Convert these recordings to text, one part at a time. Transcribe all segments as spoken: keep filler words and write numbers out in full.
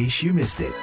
case you missed it.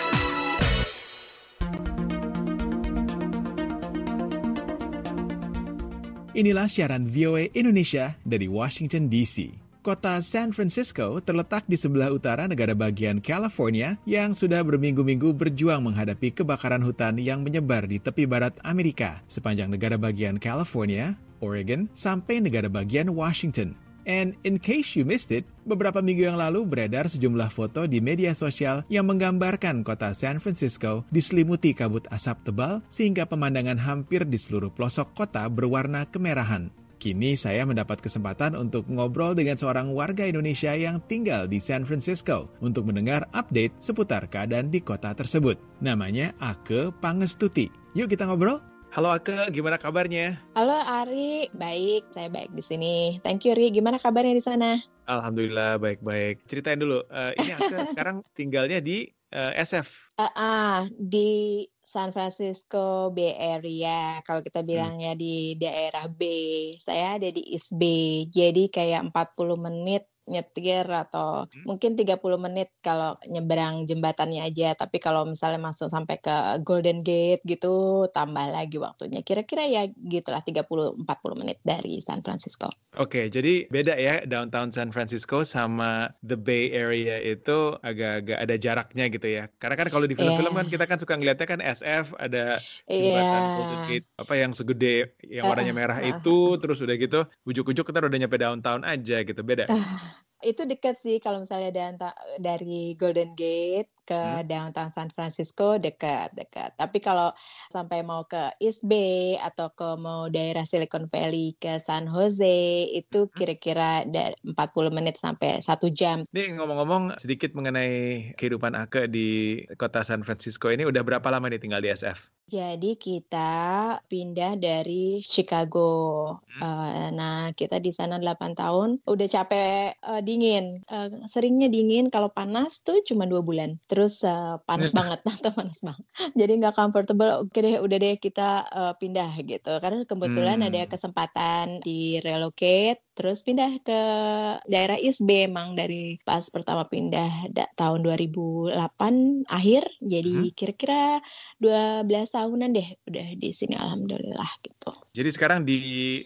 Inilah siaran V O A Indonesia dari Washington D C. Kota San Francisco terletak di sebelah utara negara bagian California yang sudah berminggu-minggu berjuang menghadapi kebakaran hutan yang menyebar di tepi barat Amerika, sepanjang negara bagian California, Oregon, sampai negara bagian Washington. And in case you missed it, beberapa minggu yang lalu beredar sejumlah foto di media sosial yang menggambarkan kota San Francisco diselimuti kabut asap tebal sehingga pemandangan hampir di seluruh pelosok kota berwarna kemerahan. Kini saya mendapat kesempatan untuk ngobrol dengan seorang warga Indonesia yang tinggal di San Francisco untuk mendengar update seputar keadaan di kota tersebut. Namanya Ake Pangestuti. Yuk kita ngobrol. Halo Ake, gimana kabarnya? Halo Ari, baik, saya baik di sini. Thank you Ri, gimana kabarnya di sana? Alhamdulillah baik-baik. Ceritain dulu, uh, ini Ake sekarang tinggalnya di uh, S F. Uh, uh, di San Francisco Bay Area, kalau kita bilangnya hmm. di daerah B. Saya ada di East Bay, jadi kayak empat puluh menit nyetir atau hmm. mungkin tiga puluh menit kalau nyeberang jembatannya aja. Tapi kalau misalnya masuk sampai ke Golden Gate gitu, tambah lagi waktunya. Kira-kira ya gitulah tiga puluh sampai empat puluh menit dari San Francisco. Oke, jadi beda ya downtown San Francisco sama the Bay Area itu agak-agak ada jaraknya gitu ya. Karena kan kalau di film-film yeah. kan kita kan suka ngeliatnya kan S F ada jembatan yeah. Golden Gate apa yang segede yang warnanya merah uh, uh, itu, uh, terus udah gitu ujuk-ujuk kita udah nyampe downtown aja gitu, beda. Uh, itu dekat sih kalau misalnya da- dari Golden Gate ke hmm. downtown San Francisco dekat-dekat. Tapi kalau sampai mau ke East Bay atau ke mau daerah Silicon Valley ke San Jose itu kira-kira dari empat puluh menit sampai satu jam. Nih ngomong-ngomong sedikit mengenai kehidupan Ake di kota San Francisco ini, udah berapa lama nih tinggal di S F? Jadi kita pindah dari Chicago. Hmm. Uh, nah kita di sana delapan tahun. Udah capek uh, dingin. Uh, seringnya dingin. Kalau panas tuh cuma dua bulan. Terus uh, panas banget atau panas banget. Jadi nggak comfortable. Oke deh, udah deh kita uh, pindah gitu. Karena kebetulan hmm. ada kesempatan di relocate. Terus pindah ke daerah East Bay emang dari pas pertama pindah da- tahun dua ribu delapan akhir. Jadi hmm. kira-kira dua belas tahunan deh udah di sini alhamdulillah gitu. Jadi sekarang di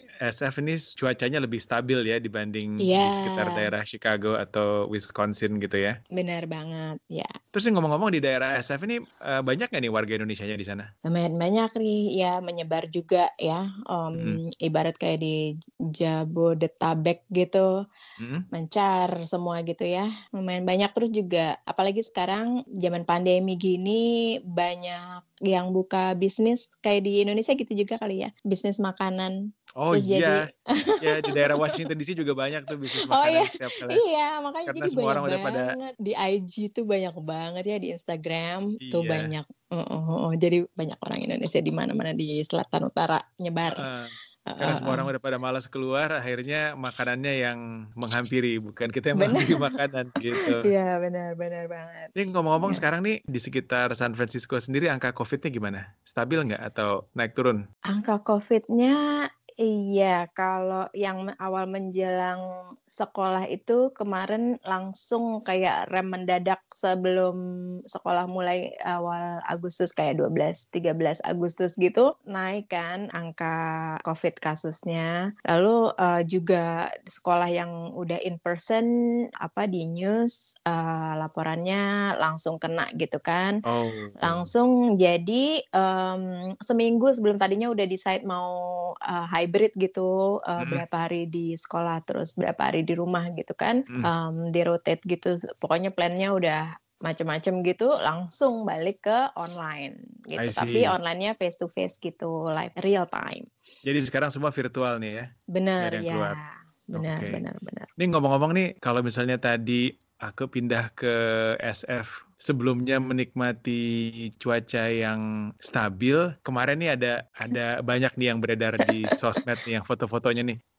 S F ini cuacanya lebih stabil ya dibanding yeah. di sekitar daerah Chicago atau Wisconsin gitu ya? Benar banget, ya. Terus nih ngomong-ngomong di daerah S F ini uh, banyak nggak nih warga Indonesianya di sana? Lumayan banyak nih, ya menyebar juga ya. Um, hmm. Ibarat kayak di Jabodetabek gitu, hmm. mencar semua gitu ya. Lumayan banyak, terus juga apalagi sekarang zaman pandemi gini banyak yang buka bisnis kayak di Indonesia gitu juga kali ya, bisnis makanan. Oh terus iya, jadi... ya di daerah Washington D C juga banyak tuh bisnis makanan. Oh iya, setiap kali. Iya makanya Karena jadi semua banyak orang udah banget pada... di I G tuh banyak banget ya, di Instagram iya. tuh banyak. Uh, uh, uh, jadi banyak orang Indonesia di mana-mana di selatan utara nyebar. Uh, karena uh, semua uh, orang udah pada malas keluar, akhirnya makanannya yang menghampiri, bukan kita yang bener. menghampiri makanan gitu. Iya benar-benar banget. Ini ngomong-ngomong Ya. Sekarang nih di sekitar San Francisco sendiri angka COVID-nya gimana? Stabil nggak atau naik turun? Angka COVID-nya iya, kalau yang awal menjelang sekolah itu kemarin langsung kayak rem mendadak sebelum sekolah mulai awal Agustus, kayak dua belas tiga belas Agustus gitu, naik kan angka COVID kasusnya. Lalu uh, juga sekolah yang udah in person apa di news uh, laporannya langsung kena gitu kan. Oh. Langsung jadi um, seminggu sebelum tadinya udah decide mau uh, hybrid gitu, uh, hmm. berapa hari di sekolah terus berapa hari di rumah gitu kan, hmm. um, di rotate gitu, pokoknya plannya udah macam-macam gitu, langsung balik ke online gitu, tapi online-nya face to face gitu, live real time. Jadi sekarang semua virtual nih ya? Benar ya, benar okay. benar benar. Ini ngomong-ngomong nih, kalau misalnya tadi aku pindah ke S F, sebelumnya menikmati cuaca yang stabil, kemarin nih ada ada banyak nih yang beredar di sosmed nih, yang foto-fotonya nih.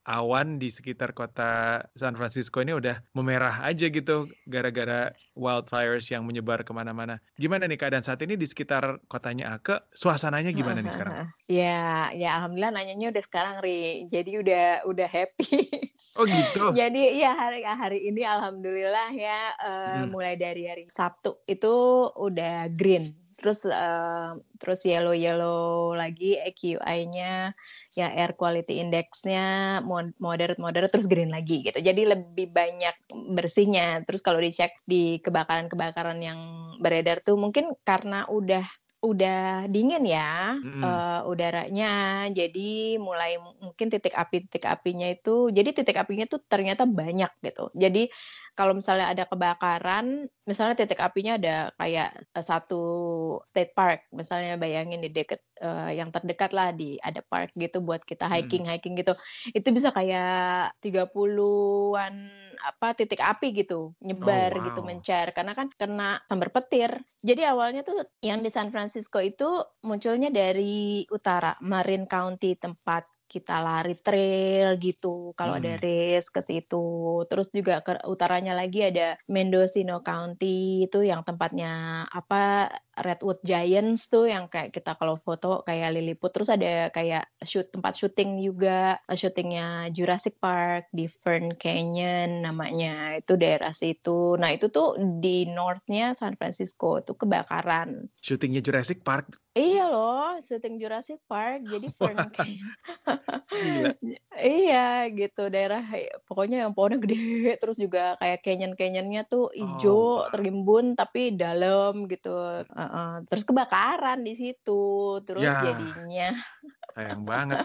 awan di sekitar kota San Francisco ini udah memerah aja gitu gara-gara wildfires yang menyebar kemana-mana. Gimana nih keadaan saat ini di sekitar kotanya Ake? Suasananya gimana nih sekarang? Ya, ya alhamdulillah nanyanya udah sekarang, Ri. Jadi udah udah happy. Oh gitu? Jadi ya hari hari ini alhamdulillah ya uh, Hmm. mulai dari hari Sabtu itu udah green. Terus uh, terus yellow yellow lagi A Q I-nya ya air quality index-nya moderate moderate terus green lagi gitu. Jadi lebih banyak bersihnya. Terus kalau dicek di kebakaran-kebakaran yang beredar tuh mungkin karena udah udah dingin ya Mm-mm. uh, udaranya, jadi mulai mungkin titik api titik apinya itu, jadi titik apinya tuh ternyata banyak gitu. Jadi kalau misalnya ada kebakaran, misalnya titik apinya ada kayak uh, satu state park, misalnya bayangin di deket uh, yang terdekat lah di ada park gitu buat kita hiking hiking gitu, itu bisa kayak tiga puluhan apa titik api gitu nyebar Oh, wow. gitu mencar karena kan kena sambar petir. Jadi awalnya tuh yang di San Francisco itu munculnya dari utara, Marin County tempat kita lari trail gitu. Kalau ada Hmm. race ke situ. Terus juga ke utaranya lagi ada Mendocino County itu yang tempatnya apa Redwood Giants tuh yang kayak kita kalau foto kayak Lilliput. Terus ada kayak shoot tempat syuting juga, syutingnya Jurassic Park di Fern Canyon namanya. Itu daerah situ. Nah, itu tuh di northnya San Francisco tuh kebakaran. Syutingnya Jurassic Park. Iya loh, syuting Jurassic Park. Jadi Fern Canyon. Gila. Iya gitu, daerah pokoknya yang pohonnya gede, terus juga kayak canyon-canyonnya tuh hijau, Oh, wow. tertimbun tapi dalam gitu. Uh-uh. Terus kebakaran di situ, terus Ya, jadinya sayang banget.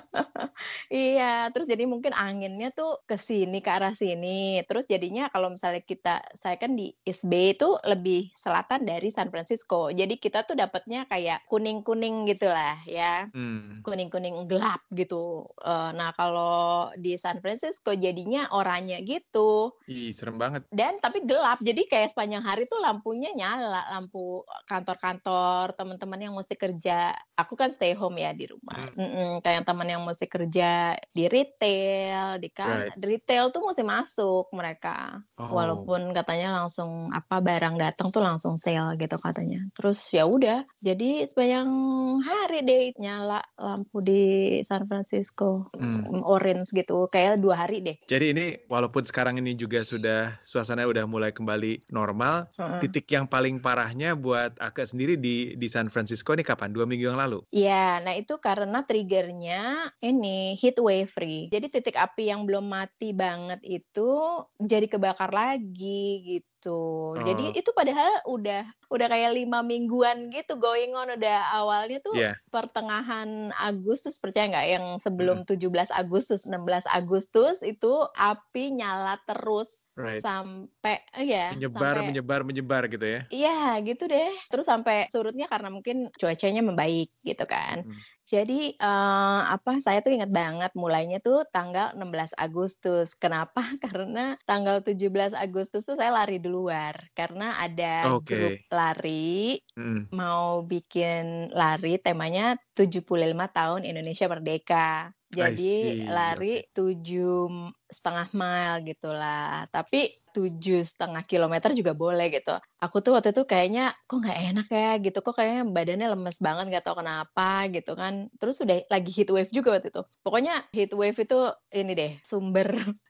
iya, terus jadi mungkin anginnya tuh ke sini, ke arah sini. Terus jadinya kalau misalnya kita, saya kan di East Bay itu lebih selatan dari San Francisco. Jadi kita tuh dapatnya kayak kuning-kuning gitulah ya. Hmm. Kuning-kuning gelap gitu. Uh, nah kalau di San Francisco jadinya oranye gitu. Ih, serem banget. Dan tapi gelap, jadi kayak sepanjang hari tuh lampunya nyala, lampu kantor-kantor, teman-teman yang mesti kerja. Aku kan stay home ya di rumah. Hmm. Kayak teman yang mesti kerja di retail, di kan Right. retail tuh mesti masuk mereka. Oh. Walaupun katanya langsung apa barang datang tuh langsung sale gitu katanya. Terus ya udah, jadi sepanjang hari deh nyala lampu di San Francisco. Hmm. Orange gitu, kayak dua hari deh. Jadi ini walaupun sekarang ini juga sudah suasana udah mulai kembali normal, Uh-uh. titik yang paling parahnya buat Ake sendiri di di San Francisco ini kapan? Dua minggu yang lalu? Iya, nah itu karena triggernya ini heat wave free. Jadi titik api yang belum mati banget itu jadi kebakar lagi gitu. Oh. Jadi itu padahal udah udah kayak lima mingguan gitu going on. Udah awalnya tuh Yeah. pertengahan Agustus, percaya nggak? Yang sebelum hmm. tujuh belas Agustus, enam belas Agustus itu api nyala terus. Right. Sampai ya menyebar sampai, menyebar menyebar gitu ya. Iya gitu deh. Terus sampai surutnya karena mungkin cuacanya membaik gitu kan. Hmm. Jadi uh, apa saya tuh ingat banget mulainya tuh tanggal enam belas Agustus. Kenapa? Karena tanggal tujuh belas Agustus tuh saya lari di luar karena ada okay. grup lari hmm. mau bikin lari temanya tujuh puluh lima tahun Indonesia Merdeka. Jadi lari okay. tujuh setengah mile gitulah, tapi tujuh setengah kilometer juga boleh gitu. Aku tuh waktu itu kayaknya kok nggak enak ya gitu, kok kayaknya badannya lemes banget nggak tahu kenapa gitu kan. Terus udah lagi heat wave juga waktu itu. Pokoknya heat wave itu ini deh sumber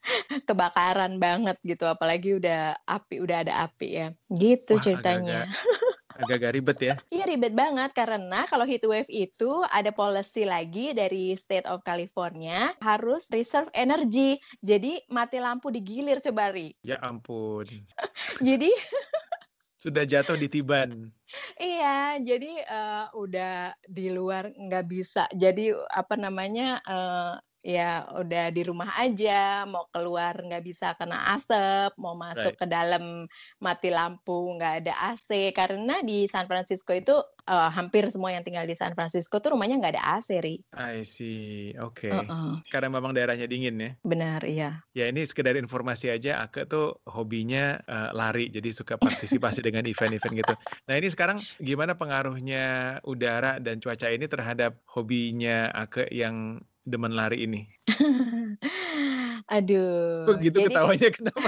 kebakaran banget gitu, apalagi udah api udah ada api ya. Gitu. Wah, ceritanya. Agak-agak... agak-agak ribet ya? Iya ribet banget karena kalau heat wave itu ada policy lagi dari State of California harus reserve energy. Jadi mati lampu digilir coba Ri. Ya ampun. Jadi sudah jatuh di tiban. Iya, jadi uh, udah di luar nggak bisa. Jadi apa namanya? Uh, ya udah di rumah aja, mau keluar nggak bisa kena asap, mau masuk right. ke dalam mati lampu nggak ada A C, karena di San Francisco itu uh, hampir semua yang tinggal di San Francisco tuh rumahnya nggak ada A C, Ri. I see, oke. Okay. Uh-uh. Karena memang daerahnya dingin ya? Benar, iya. Ya ini sekedar informasi aja, Ake tuh hobinya uh, lari, jadi suka partisipasi dengan event-event gitu. Nah ini sekarang gimana pengaruhnya udara dan cuaca ini terhadap hobinya Ake yang demen lari ini? Kok Aduh, gitu jadi ketawanya kenapa?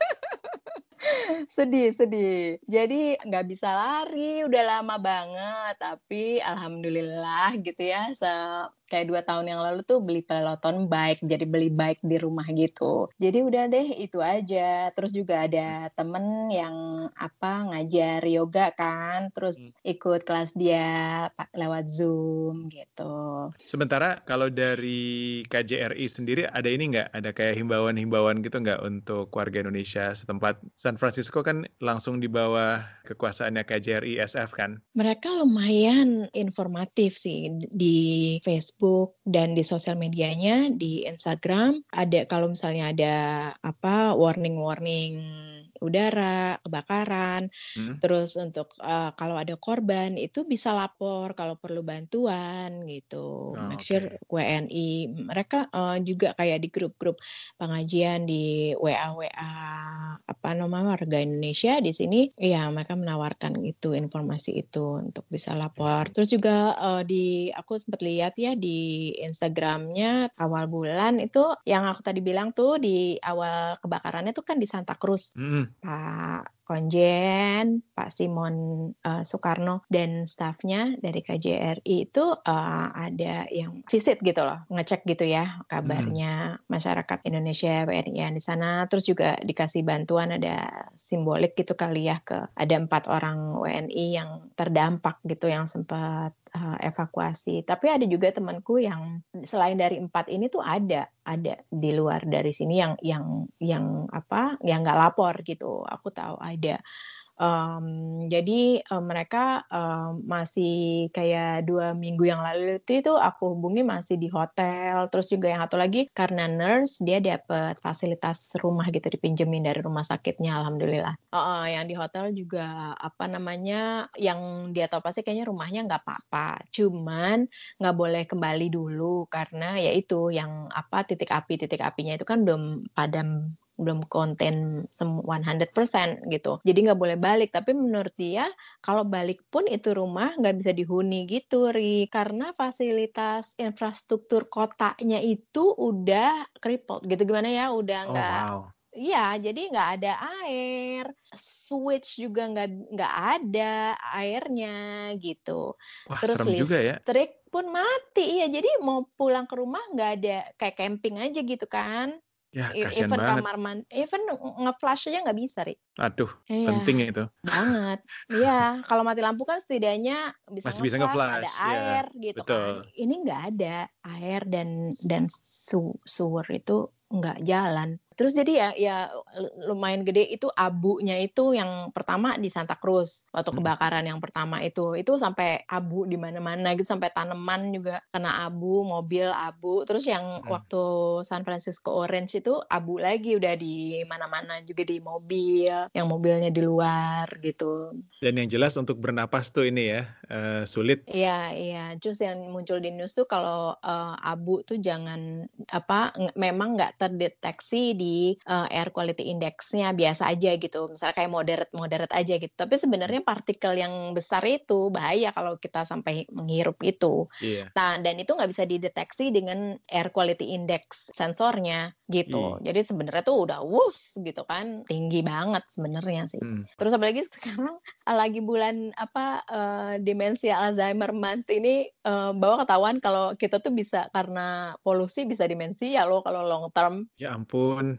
sedih sedih. Jadi nggak bisa lari, udah lama banget, tapi alhamdulillah gitu ya, se kayak dua tahun yang lalu tuh beli peloton bike, jadi beli bike di rumah gitu. Jadi udah deh itu aja. Terus juga ada temen yang apa ngajar yoga kan, terus Hmm. ikut kelas dia pa- lewat Zoom gitu. Sementara kalau dari K J R I sendiri ada ini nggak? Ada kayak himbauan-himbauan gitu nggak untuk warga Indonesia setempat? San Francisco kan langsung di bawah kekuasaannya K J R I S F kan? Mereka lumayan informatif sih di Facebook dan di sosial medianya, di Instagram. Ada kalau misalnya ada apa warning-warning udara, kebakaran, Hmm? terus untuk eh, kalau ada korban itu bisa lapor kalau perlu bantuan gitu. Oh, Make oke. sure W N I mereka eh, juga kayak di grup-grup pengajian di W A W A apa namanya warga Indonesia di sini, ya mereka menawarkan itu informasi itu untuk bisa I lapor. see. Terus juga eh, di aku sempat lihat ya di Instagramnya awal bulan itu yang aku tadi bilang tuh di awal kebakarannya tuh kan di Santa Cruz. Hmm. Pak Konjen, Pak Simon eh, Soekarno dan stafnya dari K J R I itu eh, ada yang visit gitu loh, ngecek gitu ya Hmm. kabarnya masyarakat Indonesia W N I yang di sana. Terus juga dikasih bantuan ada simbolik gitu kali ya ke ada empat orang W N I yang terdampak gitu yang sempat eh, evakuasi. Tapi ada juga temanku yang selain dari empat ini tuh ada ada di luar dari sini yang yang yang apa yang nggak lapor gitu. Aku tahu ada. Um, jadi um, mereka um, masih kayak dua minggu yang lalu itu, itu aku hubungi masih di hotel. Terus juga yang satu lagi karena nurse dia dapat fasilitas rumah gitu dipinjemin dari rumah sakitnya, alhamdulillah. Uh, uh, yang di hotel juga apa namanya yang dia tahu pasti kayaknya rumahnya nggak apa-apa. Cuman nggak boleh kembali dulu karena ya itu yang apa titik api titik apinya itu kan belum padam belum konten one hundred percent gitu. Jadi nggak boleh balik. Tapi menurut dia kalau balik pun itu rumah nggak bisa dihuni gitu, Ri. Karena fasilitas infrastruktur kotanya itu udah crippled gitu. Gimana ya? Udah Oh, nggak. wow. Iya, jadi nggak ada air, switch juga nggak nggak ada airnya gitu. Wah, Terus serem juga ya. listrik pun mati, iya. Jadi mau pulang ke rumah nggak ada kayak camping aja gitu kan. Ya, E- kasihan Even banget. kamar mandi, even nge-flash aja nggak bisa, Ri. Aduh, Iya, penting itu. banget. Iya, kalau mati lampu kan setidaknya bisa Masih bisa nge-flash, ada nge-flash, ya. air gitu kan. Betul. Ini nggak ada air dan dan su sewer itu nggak jalan. Terus jadi ya ya lumayan gede itu abunya itu yang pertama di Santa Cruz waktu Hmm. kebakaran yang pertama itu itu sampai abu di mana-mana gitu sampai tanaman juga kena abu, mobil abu. Terus yang Hmm. waktu San Francisco Orange itu abu lagi udah di mana-mana juga di mobil, yang mobilnya di luar gitu. Dan yang jelas untuk bernapas tuh ini ya, uh, sulit. Iya, iya. Terus yang muncul di news tuh kalau uh, abu tuh jangan apa ng- memang nggak terdeteksi di uh, air quality index-nya biasa aja gitu. Misalnya kayak moderate moderate aja gitu. Tapi sebenarnya partikel yang besar itu bahaya kalau kita sampai menghirup itu. Iya. Nah, dan itu nggak bisa dideteksi dengan air quality index sensornya gitu. Iya. Jadi sebenarnya tuh udah wuss gitu kan, tinggi banget sebenarnya sih. Hmm. Terus apalagi sekarang lagi bulan apa uh, demensia Alzheimer month ini uh, bahwa ketahuan kalau kita tuh bisa karena polusi bisa demensia loh kalau long term. Ya ampun.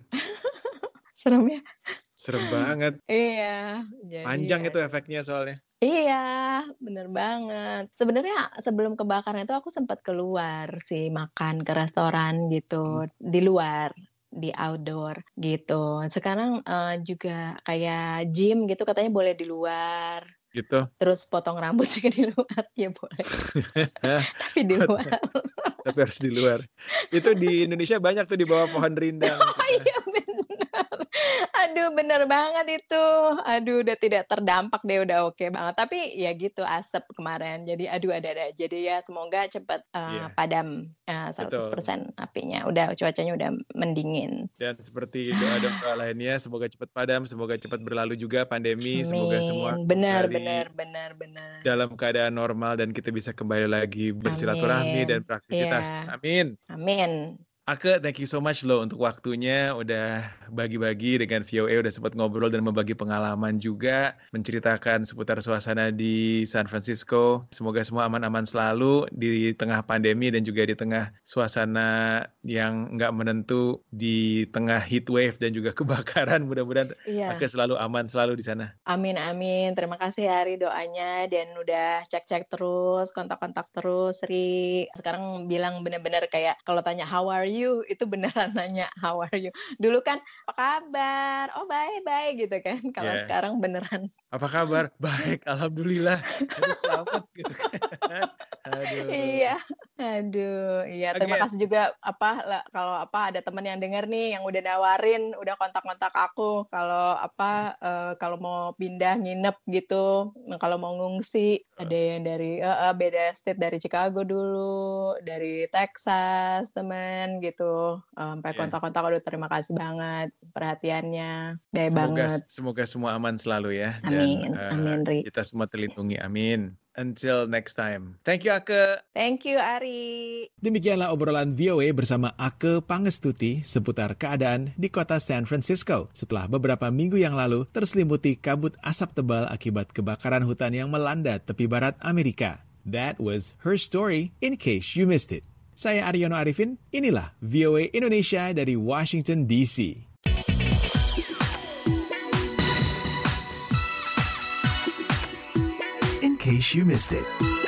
Serem ya. Serem banget. Iya, jadi Panjang ya. itu efeknya soalnya. Iya, bener banget. Sebenarnya sebelum kebakaran itu aku sempat keluar sih makan ke restoran gitu Hmm. di luar di outdoor gitu. Sekarang uh, juga kayak gym gitu katanya boleh di luar. Gitu. Terus potong rambut juga di luar ya boleh. Tapi di luar. Tapi harus di luar. Itu di Indonesia banyak tuh di bawah pohon rindang. Oh iya benar. Aduh, bener banget itu. Aduh, udah tidak terdampak deh, udah oke banget. Tapi ya gitu, asap kemarin. Jadi aduh ada-ada aja deh ya. Semoga cepat uh, Iya, padam uh, seratus betul. persen apinya. Udah cuacanya udah mendingin. Dan seperti doa-doa lainnya, semoga cepat padam, semoga cepat berlalu juga pandemi, semoga semua Amin. Benar, kembali benar, benar, benar. dalam keadaan normal dan kita bisa kembali lagi bersilaturahmi dan Amin. beraktivitas. Iya. Amin. Amin. Ake, thank you so much loh untuk waktunya, udah bagi-bagi dengan V O A, udah sempat ngobrol dan membagi pengalaman juga, menceritakan seputar suasana di San Francisco. Semoga semua aman-aman selalu di tengah pandemi dan juga di tengah suasana yang nggak menentu, di tengah heat wave dan juga kebakaran. Mudah-mudahan Iya. Ake selalu aman selalu di sana. Amin, amin. Terima kasih Ari doanya dan udah cek-cek terus, kontak-kontak terus, Ri. Sekarang bilang bener-bener kayak kalau tanya how are you, itu beneran nanya how are you. Dulu kan apa kabar? Oh bye-bye gitu kan. Kalau Yes. sekarang beneran. Apa kabar? Baik, alhamdulillah. Aduh, selamat gitu kan. Aduh. Iya, aduh, iya. Terima Oke. kasih juga apa la- kalau apa ada teman yang denger nih yang udah nawarin, udah kontak-kontak aku kalau apa eh, kalau mau pindah nginep gitu, kalau mau ngungsi ada yang dari eh, eh, beda state dari Chicago dulu, dari Texas teman gitu, Eh, sampai Iya. kontak-kontak. Aduh, terima kasih banget perhatiannya, baik Semoga banget. semoga semua aman selalu ya, Amin, dan eh, amin, Ri. kita semua terlindungi. Amin. Until next time. Thank you, Ake. Thank you, Ari. Demikianlah obrolan V O A bersama Ake Pangestuti seputar keadaan di kota San Francisco setelah beberapa minggu yang lalu terselimuti kabut asap tebal akibat kebakaran hutan yang melanda tepi barat Amerika. That was her story in case you missed it. Saya Aryono Arifin, inilah V O A Indonesia dari Washington D C. In case you missed it.